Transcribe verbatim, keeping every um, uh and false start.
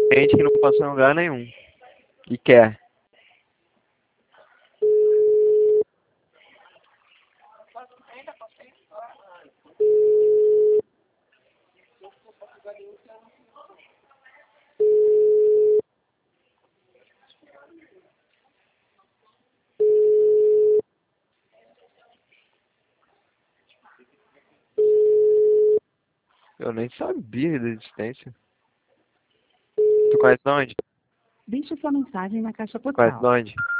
Tem gente que não passou em lugar nenhum. E quer. Eu nem sabia da existência. Tu conhece de onde? Deixe sua mensagem na caixa Conhece de postal. onde?